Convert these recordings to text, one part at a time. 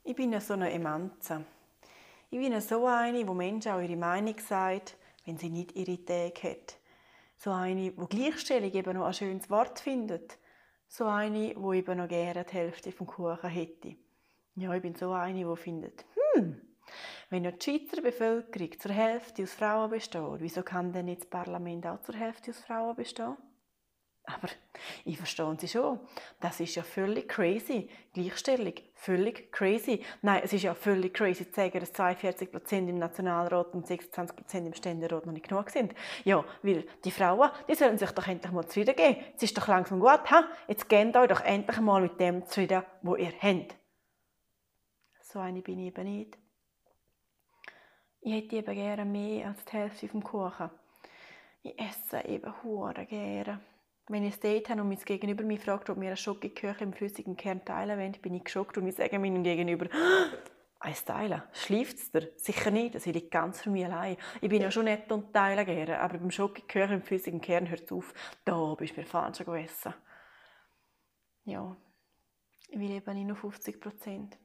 Ich bin ja so eine Emanze. Ich bin ja so eine, wo Menschen auch ihre Meinung sagt, wenn sie nicht ihre Tage hat. So eine, die Gleichstellung eben noch ein schönes Wort findet. So eine, die eben noch gerne die Hälfte vom Kuchen hätte. Ja, ich bin so eine, die findet, wenn ja die Schweizer Bevölkerung zur Hälfte aus Frauen besteht, wieso kann denn nicht das Parlament auch zur Hälfte aus Frauen bestehen? Aber ich verstehe sie schon. Das ist ja völlig crazy. Gleichstellung, völlig crazy. Nein, es ist ja völlig crazy zu sagen, dass 42% im Nationalrat und 26% im Ständerat noch nicht genug sind. Ja, weil die Frauen, die sollen sich doch endlich mal zufrieden geben. Es ist doch langsam gut, ha? Jetzt gebt euch doch endlich mal mit dem zufrieden, was ihr habt. So eine bin ich eben nicht. Ich hätte eben gerne mehr als die Hälfte vom Kuchen. Ich esse eben hure gerne. Wenn ich ein Date habe und mein Gegenüber mich fragt, ob wir eine Schokokuchen im flüssigen Kern teilen wollen, bin ich geschockt und ich sage meinem Gegenüber, eins teilen, schläft es dir? Sicher nicht, das liegt ganz für mich allein. Ich bin ja schon nett und teile gerne, aber beim Schokokuchen im flüssigen Kern hört es auf. Da bist du mir falsch gegessen. Ja, ich will eben nicht nur 50%.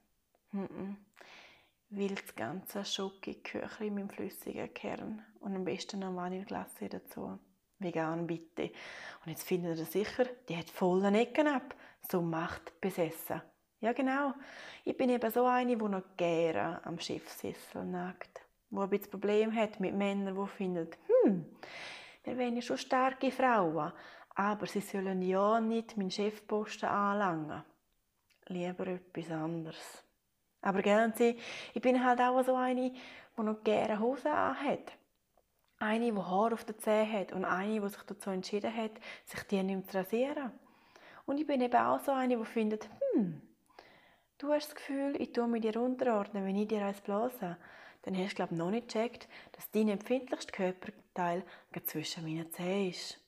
Will das ganze Schokokuchen mit dem flüssigen Kern und am besten noch Vanilleglace dazu. Vegan bitte. Und jetzt findet ihr sicher, die hat volle Ecken ab. So machtbesessen. Ja genau. Ich bin eben so eine, die noch gerne am Schiffssessel nagt. Die ein bisschen Problem hat mit Männern, die finden, wir wollen ja schon starke Frauen, aber sie sollen ja nicht meinen Chefposten anlangen. Lieber etwas anderes. Aber gell, ich bin halt auch so eine, die noch gerne Hosen anhat. Eine, die Haare auf den Zähnen hat und eine, die sich dazu entschieden hat, sich die nicht mehr zu rasieren. Und ich bin eben auch so eine, die findet, du hast das Gefühl, ich tue mich dir unterordnen, wenn ich dir eins blase. Dann hast du, glaube ich, noch nicht gecheckt, dass dein empfindlichste Körperteil zwischen meinen Zähnen ist.